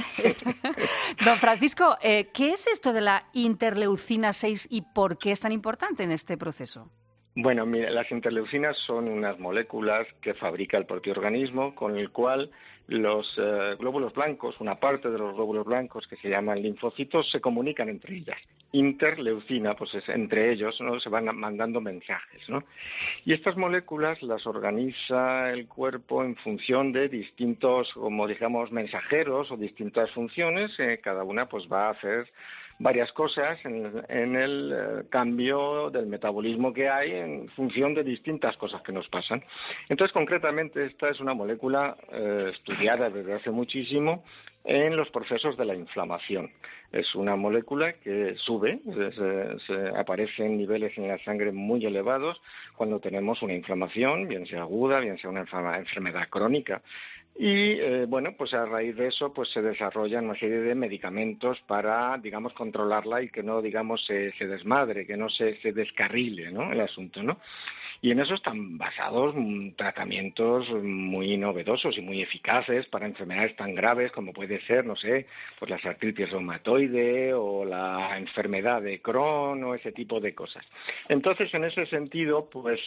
que- Don Francisco, eh, ¿qué es esto de la interleucina seis y por qué es tan importante en este proceso? Bueno, mira, las interleucinas son unas moléculas que fabrica el propio organismo, con el cual los eh, glóbulos blancos, una parte de los glóbulos blancos que se llaman linfocitos, se comunican entre ellas. Interleucina, pues es entre ellos, ¿no? Se van mandando mensajes, ¿no? Y estas moléculas las organiza el cuerpo en función de distintos, como digamos, mensajeros o distintas funciones. Eh, cada una, pues, va a hacer varias cosas en, en el eh, cambio del metabolismo que hay en función de distintas cosas que nos pasan. Entonces, concretamente, esta es una molécula eh, estudiada desde hace muchísimo en los procesos de la inflamación. Es una molécula que sube, se, se aparece en niveles en la sangre muy elevados cuando tenemos una inflamación, bien sea aguda, bien sea una enfermedad crónica. Y, eh, bueno, pues a raíz de eso pues se desarrollan una serie de medicamentos para, digamos, controlarla y que no, digamos, se, se desmadre, que no se, se descarrile, ¿no?, el asunto, ¿no? Y en eso están basados mm, tratamientos muy novedosos y muy eficaces para enfermedades tan graves como puede ser, no sé, pues la artritis reumatoide o la enfermedad de Crohn o ese tipo de cosas. Entonces, en ese sentido, pues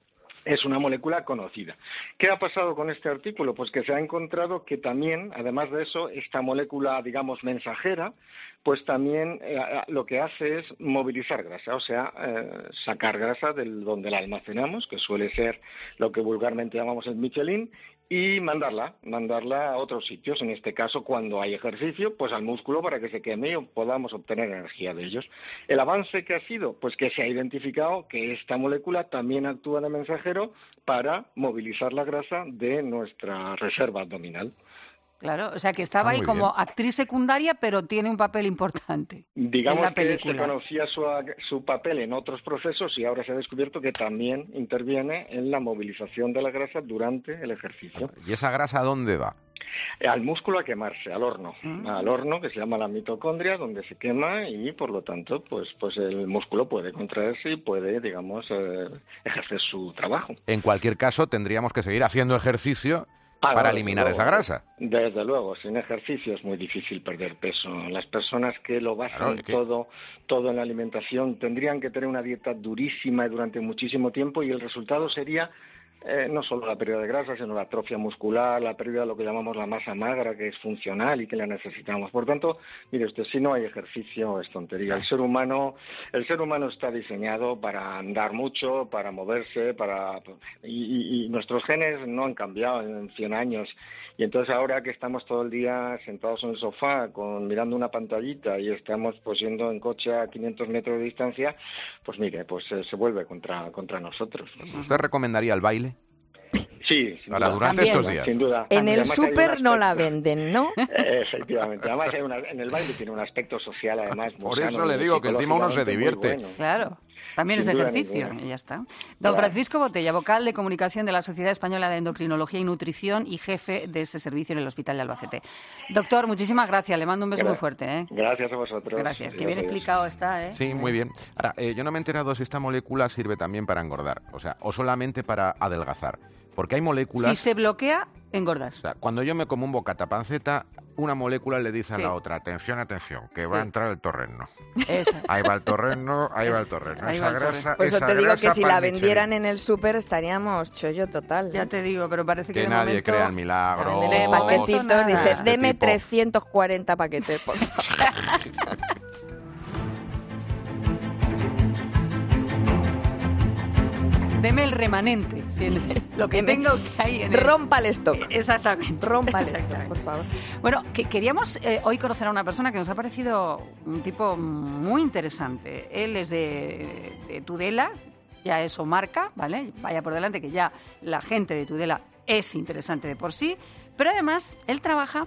es una molécula conocida. ¿Qué ha pasado con este artículo? Pues que se ha encontrado que también, además de eso, esta molécula, digamos, mensajera, pues también eh, lo que hace es movilizar grasa, o sea, eh, sacar grasa del donde la almacenamos, que suele ser lo que vulgarmente llamamos el Michelin, y mandarla, mandarla a otros sitios, en este caso cuando hay ejercicio, pues al músculo para que se queme y podamos obtener energía de ellos. ¿El avance que ha sido? Pues que se ha identificado que esta molécula también actúa de mensajero para movilizar la grasa de nuestra reserva abdominal. Claro, o sea que estaba Ah, ahí muy como bien. actriz secundaria, pero tiene un papel importante Digamos en la que se película. conocía su, su papel en otros procesos y ahora se ha descubierto que también interviene en la movilización de la grasa durante el ejercicio. ¿Y esa grasa a dónde va? Al músculo a quemarse, al horno, al horno que se llama la mitocondria, donde se quema y por lo tanto pues pues el músculo puede contraerse y puede, digamos, eh, ejercer su trabajo. En cualquier caso, tendríamos que seguir haciendo ejercicio Ah, para no, eliminar desde esa luego. grasa. Desde luego, sin ejercicio es muy difícil perder peso. Las personas que lo basan Claro, es que- todo, todo en la alimentación tendrían que tener una dieta durísima y durante muchísimo tiempo y el resultado sería eh, no solo la pérdida de grasa, sino la atrofia muscular, la pérdida de lo que llamamos la masa magra, que es funcional y que la necesitamos. Por tanto, mire usted, si no hay ejercicio es tontería. El ser humano, el ser humano está diseñado para andar mucho, para moverse, para y, y- y nuestros genes no han cambiado en cien años. Y entonces ahora que estamos todo el día sentados en el sofá con mirando una pantallita y estamos pues yendo en coche a quinientos metros de distancia, pues mire, pues eh, se vuelve contra contra nosotros. ¿Usted recomendaría el baile? Sí, sin Para duda. durante También. estos días. Sin duda. En el Además, hay un súper no la aspecto- venden, ¿no? Eh, Efectivamente. Además, hay una- en el baile tiene un aspecto social, además, muy Por sano eso le y digo que encima uno se psicológicamente muy divierte. bueno. Claro. También Sin es duda ejercicio, ninguna. y ya está. Don Claro. Francisco Botella, vocal de comunicación de la Sociedad Española de Endocrinología y Nutrición y jefe de este servicio en el Hospital de Albacete. Doctor, muchísimas gracias. Le mando un beso Gra- muy fuerte. ¿eh? Gracias a vosotros. Gracias. Que Adiós, bien adiós. explicado está. ¿eh? Sí, muy bien. Ahora, eh, yo no me he enterado si esta molécula sirve también para engordar, o sea, o solamente para adelgazar. Porque hay moléculas... Si se bloquea, engordas. O sea, cuando yo me como un bocata panceta, una molécula le dice a Sí. la otra, atención, atención, que va a Sí. entrar el torreno. Esa. Ahí va el torreno, ahí va el Es- torreno. ahí Esa va el torreno. grasa, Por eso esa te digo que grasa si pa'l la Michelin. vendieran en el súper estaríamos chollo total. Ya te digo, pero parece que, Que de nadie momento... crea el milagro. Venden el Oh, paquetito, nada. dices, Este deme tipo. trescientos cuarenta paquetes, por favor. Deme el remanente. si el- lo que Deme- tenga usted ahí en el... Rompa el stock. Exactamente. Rompa el stock, Exactamente. por favor. Bueno, que queríamos eh, hoy conocer a una persona que nos ha parecido un tipo muy interesante. Él es de, de Tudela, ya eso marca, ¿vale? Vaya por delante que ya la gente de Tudela es interesante de por sí, pero además él trabaja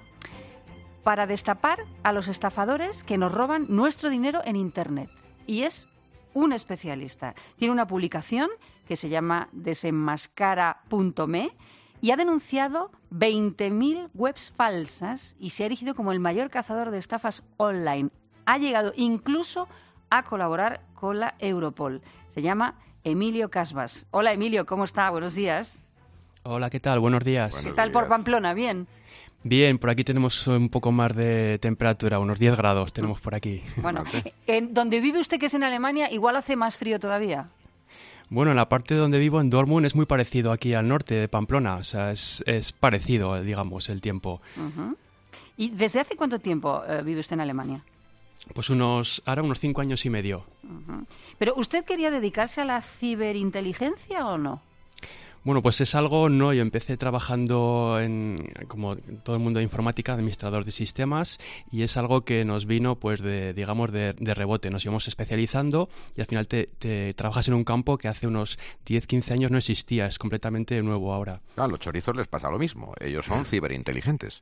para destapar a los estafadores que nos roban nuestro dinero en Internet. Y es un especialista. Tiene una publicación que se llama desenmascara punto me y ha denunciado veinte mil webs falsas y se ha erigido como el mayor cazador de estafas online. Ha llegado incluso a colaborar con la Europol. Se llama Emilio Casbas. Hola, Emilio, ¿cómo está? Buenos días. Hola, ¿qué tal? Buenos días. Buenos ¿Qué tal días. Por Pamplona? ¿Bien? Bien, por aquí tenemos un poco más de temperatura, unos diez grados tenemos por aquí. Bueno, en donde vive usted, que es en Alemania, igual hace más frío todavía. Bueno, en la parte donde vivo, en Dortmund, es muy parecido aquí al norte de Pamplona. O sea, es, es parecido, digamos, el tiempo. Uh-huh. ¿Y desde hace cuánto tiempo uh, vive usted en Alemania? Pues unos, ahora unos cinco años y medio. Uh-huh. ¿Pero usted quería dedicarse a la ciberinteligencia o no? Bueno, pues es algo, no, yo empecé trabajando en, como todo el mundo de informática, administrador de sistemas, y es algo que nos vino, pues, de, digamos, de, de rebote. Nos íbamos especializando y al final te, te trabajas en un campo que hace unos diez, quince años no existía, es completamente nuevo ahora. A los chorizos les pasa lo mismo, ellos son ciberinteligentes.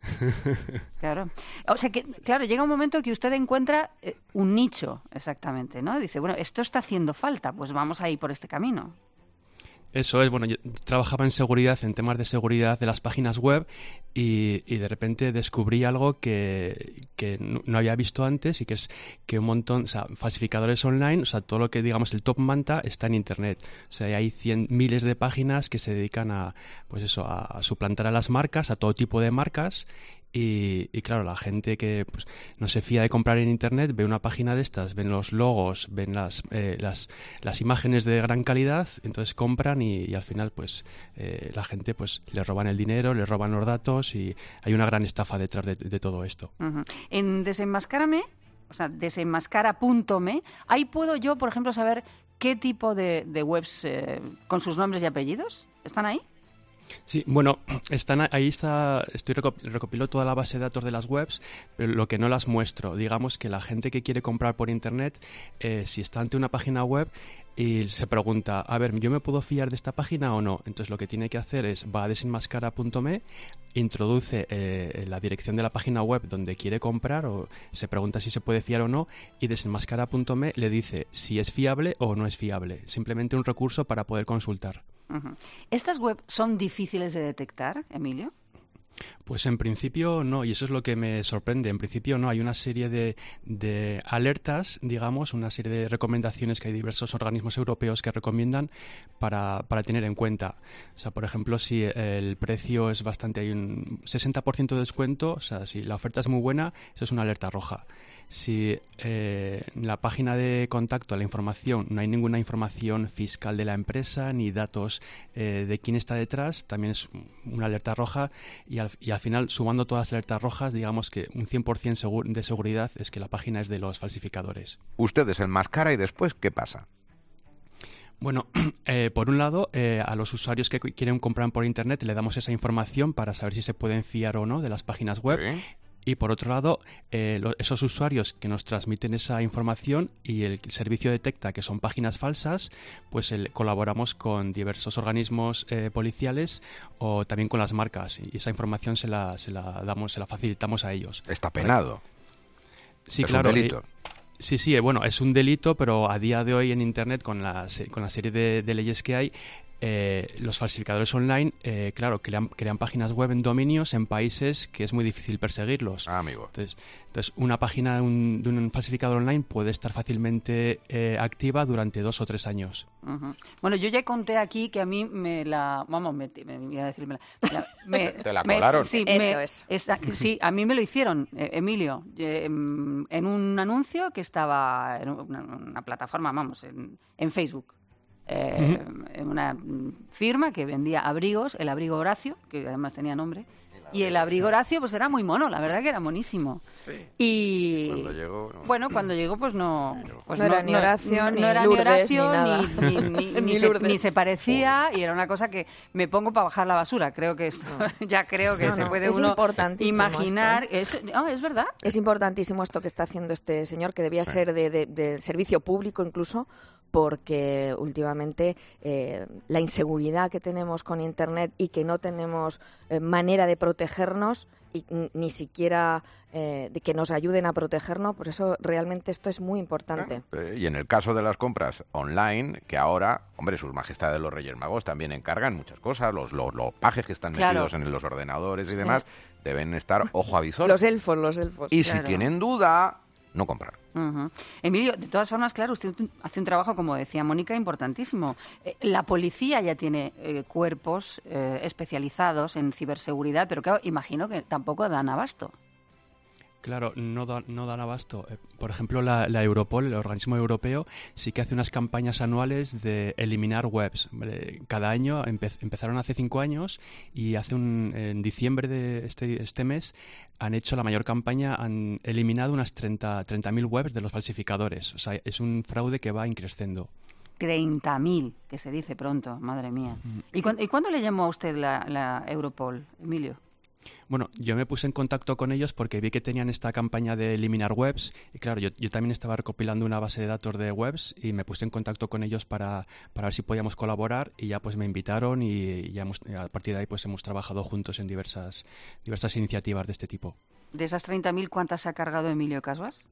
Claro. O sea que, claro, llega un momento que usted encuentra eh, un nicho, exactamente, ¿no? Dice, bueno, esto está haciendo falta, pues vamos a ir por este camino. Eso es, bueno, yo trabajaba en seguridad, en temas de seguridad de las páginas web y, y de repente descubrí algo que, que no, no había visto antes y que es que un montón, o sea, falsificadores online, o sea, todo lo que digamos el top manta está en Internet. O sea, hay cien, miles de páginas que se dedican a, pues eso, a, a suplantar a las marcas, a todo tipo de marcas. Y, y claro, la gente que pues, no se fía de comprar en Internet ve una página de estas, ven los logos, ven las, eh, las, las imágenes de gran calidad, entonces compran y, y al final pues eh, la gente pues le roban el dinero, le roban los datos y hay una gran estafa detrás de, de todo esto. Uh-huh. En Desenmascárame, o sea, desenmascara punto me, ahí puedo yo, por ejemplo, saber qué tipo de, de webs eh, con sus nombres y apellidos están ahí. Sí, bueno, están ahí está, estoy recopilando toda la base de datos de las webs, pero lo que no las muestro, digamos que la gente que quiere comprar por internet, eh, si está ante una página web y se pregunta, a ver, ¿yo me puedo fiar de esta página o no? Entonces lo que tiene que hacer es, va a desenmascara punto me, introduce eh, la dirección de la página web donde quiere comprar o se pregunta si se puede fiar o no y desenmascara punto me le dice si es fiable o no es fiable, simplemente un recurso para poder consultar. Uh-huh. ¿Estas webs son difíciles de detectar, Emilio? Pues en principio no, y eso es lo que me sorprende. En principio no, hay una serie de, de alertas, digamos, una serie de recomendaciones que hay diversos organismos europeos que recomiendan para, para tener en cuenta. O sea, por ejemplo, si el precio es bastante, hay un sesenta por ciento de descuento, o sea, si la oferta es muy buena, eso es una alerta roja. Si eh, en la página de contacto, la información, no hay ninguna información fiscal de la empresa ni datos eh, de quién está detrás, también es una alerta roja y al, y al final, sumando todas las alertas rojas, digamos que un cien por ciento segur- de seguridad es que la página es de los falsificadores. Usted desenmascara y después, ¿qué pasa? Bueno, eh, por un lado, eh, a los usuarios que quieren comprar por Internet le damos esa información para saber si se pueden fiar o no de las páginas web. ¿Sí? Y por otro lado, eh, lo, esos usuarios que nos transmiten esa información y el servicio detecta que son páginas falsas, pues el, colaboramos con diversos organismos eh, policiales o también con las marcas y esa información se la, se la damos, se la facilitamos a ellos. Está penado. Sí, es claro. Un delito. Eh, Sí, sí, bueno, es un delito, pero a día de hoy en Internet, con la, con la serie de, de leyes que hay, eh, los falsificadores online, eh, claro, crean, crean páginas web en dominios en países que es muy difícil perseguirlos. Ah, amigo. Entonces, entonces una página de un, de un falsificador online puede estar fácilmente eh, activa durante dos o tres años. Uh-huh. Bueno, yo ya conté aquí que a mí me la... Vamos, me, me, me iba a decir... Me la, me, ¿Te la colaron? Me, sí, Eso me, es. Esa, sí, a mí me lo hicieron, eh, Emilio, eh, en un anuncio que estaba en una, una plataforma, vamos, en, en Facebook. Eh, uh-huh. En una firma que vendía abrigos, el abrigo Horacio, que además tenía nombre, y el abrigo Horacio pues era muy mono, la verdad que era monísimo. Sí. Y cuando llegó, no. Bueno, cuando llegó pues no... Pues no, no era ni Horacio, no, ni no era Lourdes, ni Horacio, ni nada. Ni, ni, ni, ni, ni, se, Lourdes. ni se parecía, y era una cosa que me pongo para bajar la basura. Creo que esto, no. ya creo que no, se no. puede es uno imaginar. Esto, ¿eh? es, no, es verdad. Es importantísimo esto que está haciendo este señor, que debía sí. ser de, de, de servicio público incluso, porque últimamente eh, la inseguridad que tenemos con Internet y que no tenemos eh, manera de protegernos y ni siquiera eh, de que nos ayuden a protegernos, por eso realmente esto es muy importante. Eh, y en el caso de las compras online, que ahora, hombre, sus majestades los Reyes Magos también encargan muchas cosas, los, los, los pajes que están Claro. metidos en los ordenadores y Sí. demás, deben estar ojo a visor. Los elfos, los elfos. Y Claro. si tienen duda, no comprar. Ujú. Emilio, de todas formas, claro, usted hace un trabajo, como decía Mónica, importantísimo. Eh, La policía ya tiene eh, cuerpos eh, especializados en ciberseguridad, pero claro, imagino que tampoco dan abasto. Claro, no, da, no dan abasto. Eh, Por ejemplo, la, la Europol, el organismo europeo, sí que hace unas campañas anuales de eliminar webs. ¿Vale? Cada año, empe- empezaron hace cinco años y hace un, en diciembre de este, este mes han hecho la mayor campaña, han eliminado unas treinta mil webs de los falsificadores. O sea, es un fraude que va increciendo. treinta mil, que se dice pronto, madre mía. ¿Y, cuán- ¿Y cuándo le llamó a usted la, la Europol, Emilio? Bueno, yo me puse en contacto con ellos porque vi que tenían esta campaña de eliminar webs y claro, yo, yo también estaba recopilando una base de datos de webs y me puse en contacto con ellos para, para ver si podíamos colaborar y ya pues me invitaron y, y ya hemos, a partir de ahí pues hemos trabajado juntos en diversas, diversas iniciativas de este tipo. De esas treinta mil, ¿cuántas se ha cargado Emilio Casbas?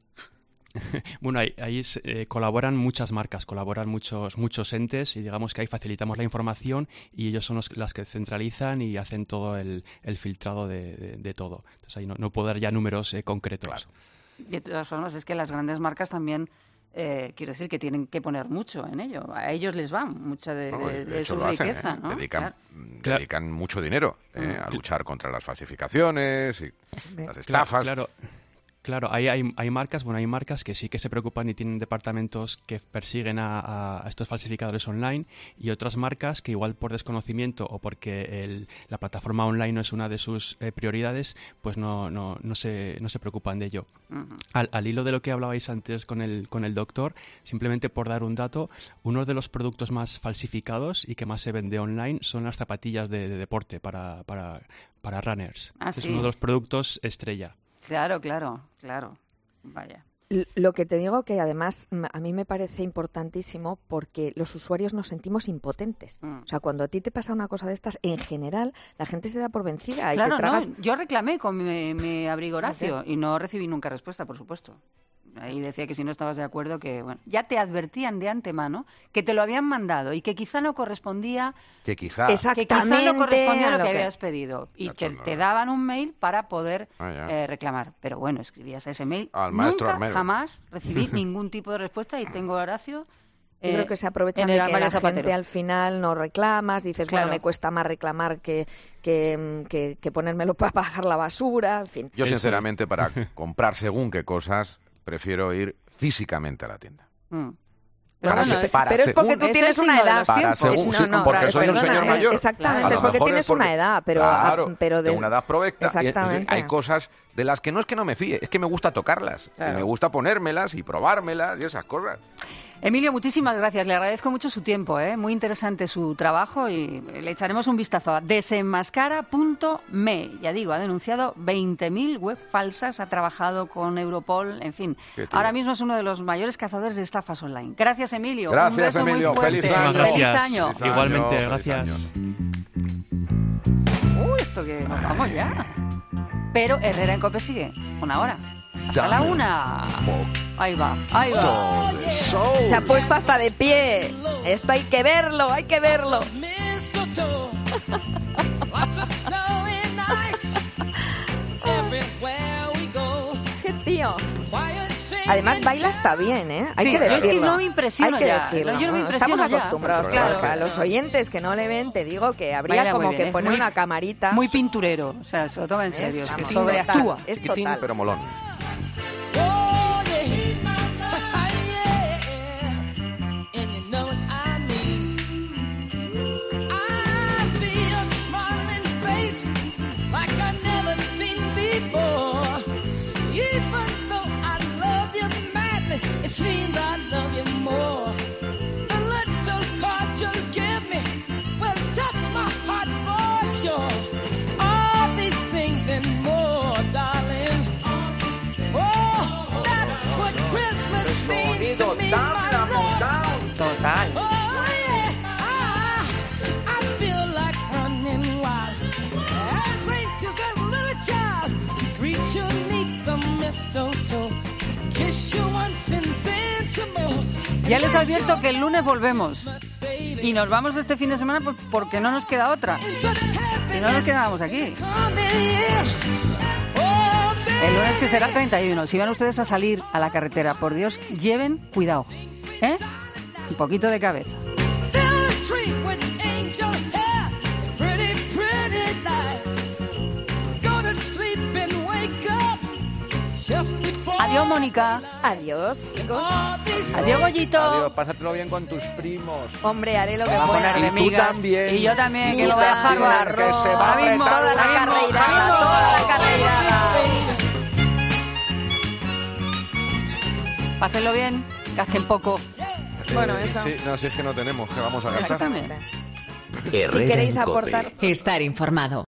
Bueno, ahí, ahí se- eh, colaboran muchas marcas, colaboran muchos muchos entes y digamos que ahí facilitamos la información y ellos son los, las que centralizan y hacen todo el, el filtrado de, de- de todo. Entonces ahí no, no puedo dar ya números eh, concretos. De todas formas, es que las grandes marcas también, eh, quiero decir, que tienen que poner mucho en ello. A ellos les va mucha de, No, de- de de hecho su lo hacen, riqueza, ¿eh? ¿no? Dedican, Claro. dedican mucho dinero eh, a luchar contra las falsificaciones y las Claro, estafas. Claro, claro, hay, hay, hay marcas, bueno, hay marcas que sí que se preocupan y tienen departamentos que persiguen a, a- a estos falsificadores online y otras marcas que igual por desconocimiento o porque el- la plataforma online no es una de sus eh, prioridades, pues no, no, no, se, no se preocupan de ello. Ujú. Al, al hilo de lo que hablabais antes con el, con el doctor, simplemente por dar un dato, uno de los productos más falsificados y que más se vende online son las zapatillas de, de deporte para, para, para runners. Ah, es sí. uno de los productos estrella. Claro, claro, claro. Vaya. L- Lo que te digo que además mm, a mí me parece importantísimo porque los usuarios nos sentimos impotentes. Mm. O sea, cuando a ti te pasa una cosa de estas, en general, la gente se da por vencida y Claro, te tragas... no, yo reclamé con mi, mi abrigo Horacio y no recibí nunca respuesta, por supuesto. Ahí decía que si no estabas de acuerdo, que bueno, ya te advertían de antemano que te lo habían mandado y que quizá no correspondía, Que quizá... que quizá no correspondía a lo a lo que que- habías pedido y que no, te no. daban un mail para poder Ah, ya. eh, reclamar. Pero bueno, escribías ese mail. Al maestro Nunca, Armero. jamás recibí ningún tipo de respuesta y tengo a Horacio. Yo eh, creo que se aprovechan en el de que armario la zapatero. gente al final no reclamas, dices, Claro. bueno, me cuesta más reclamar que, que, que, que ponérmelo para bajar la basura, en fin. Yo, sinceramente, para comprar según qué cosas, prefiero ir físicamente a la tienda. Mm. Para bueno, se- es- para Pero es porque según- tú es tienes el una signo de edad. los Para tiempos. según- No, sí, no, porque soy un perdona, señor es- mayor. exactamente, A lo es porque mejor tienes una edad, pero- Claro, a- pero de des- una edad provecta. Y, Exactamente. hay cosas de las que no es que no me fíe, es que me gusta tocarlas. Claro. Y me gusta ponérmelas y probármelas y esas cosas. Emilio, muchísimas gracias. Le agradezco mucho su tiempo, ¿eh? Muy interesante su trabajo y le echaremos un vistazo a desenmascara punto me. Ya digo, ha denunciado veinte mil web falsas, ha trabajado con Europol, en fin. Qué tío. Ahora mismo es uno de los mayores cazadores de estafas online. Gracias, Emilio. Gracias, un beso Emilio. Muy fuerte. Feliz año. Feliz Gracias. año. Feliz Igualmente, año, gracias. feliz Uy, esto que nos vamos ya. Pero Herrera en Cope sigue. Una hora. Hasta la Dame una. Ahí va, ahí va. Se ha puesto hasta de pie. Esto hay que verlo, hay que verlo. Qué tío. Además baila hasta bien, ¿eh? Hay Sí, que yo es que decirlo. no me impresiono Hay que ya. decirlo. Yo no me Bueno, impresiono estamos ya. acostumbrados, Pero claro. claro A que- los oyentes que no le ven, te digo que habría Baila muy como bien, que ¿eh? poner Muy- una camarita. Muy pinturero. O sea, se lo toma en ¿Ves? serio. Se Vamos, sobreactúa. total, Es Chiquitín, total. pero molón. It seems I love you more. The little cards you'll give me will touch my heart for sure. All these things and more, darling. Oh, that's what Christmas means to me, my love. Total. Ya les advierto que el lunes volvemos y nos vamos este fin de semana pues porque no nos queda otra. Si no nos quedábamos aquí. El lunes que será treinta y uno. Si van ustedes a salir a la carretera, por Dios, lleven cuidado, ¿eh? Un poquito de cabeza. Adiós, Mónica. Adiós, chicos. Adiós, Goyito. Adiós, pásatelo bien con tus primos. Hombre, haré lo que Va a pueda. poner de Y tú migas. también. Y yo también, que Ni lo voy a tan dejar. arroz. Que se va a Ahora mismo, apretar Toda la ahora mismo, carreirada, ahora mismo. toda la carreirada. Pásenlo bien, gasten poco. Bueno, Eh, eso. Sí, no, si es que no tenemos, que vamos a gastar. Exactamente. Si queréis aportar... Estar informado.